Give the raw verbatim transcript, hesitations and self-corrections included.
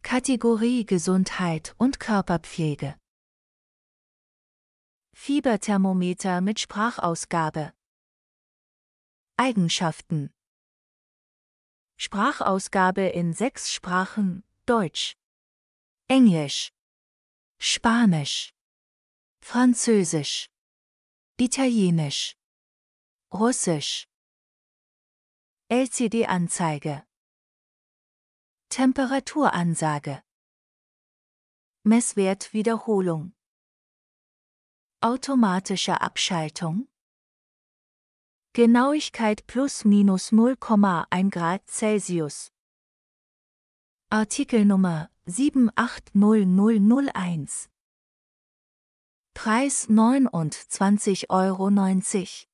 Kategorie Gesundheit und Körperpflege. Fieberthermometer mit Sprachausgabe. Eigenschaften. Sprachausgabe in sechs Sprachen: Deutsch, Englisch, Spanisch, Französisch, Italienisch, Russisch. L C D-Anzeige. Temperaturansage. Messwert Wiederholung. Automatische Abschaltung. Genauigkeit plus minus null Komma eins Grad Celsius. Artikelnummer sieben acht null null null eins. Preis neunundzwanzig Euro neunzig.